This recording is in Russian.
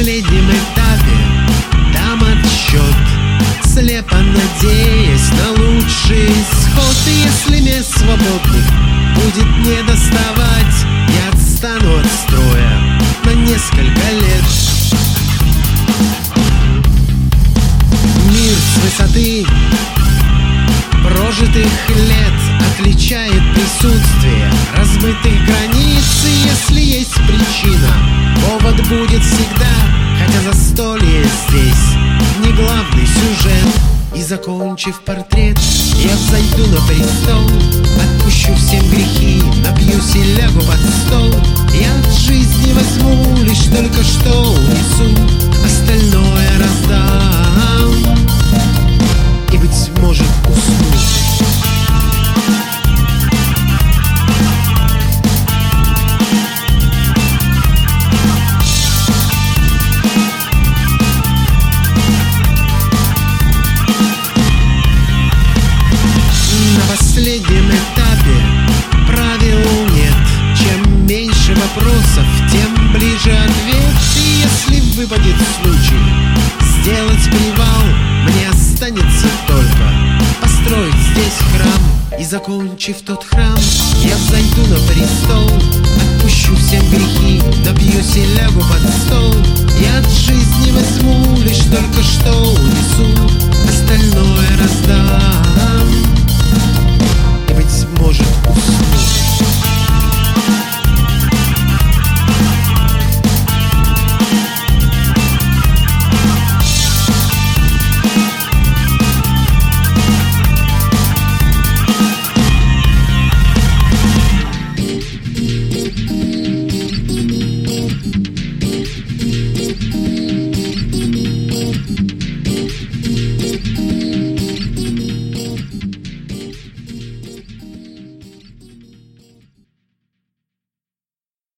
последнем этапе дам отчет, слепо надеясь на лучший исход. И если мест свободных будет не доставать, я отстану от строя на несколько лет. Мир с высоты прожитых лет отличает присутствие размытых границ. И если есть причина, повод будет всегда, хотя застолье здесь не главный сюжет. И закончив портрет, я взойду на престол, отпущу всем грехи, напьюсь и лягу под стол. Я от жизни возьму лишь только что унесу, остальное раздам и, быть может, усну. На последнем этапе правил нет. Чем меньше вопросов, тем ближе ответ. И если выпадет случай сделать привал, мне останется только построить здесь храм. И закончив тот храм, я взойду на престол, отпущу всем грехи, напьюсь и лягу под стол. Я от жизни возьму лишь только что унесу, остальное раздам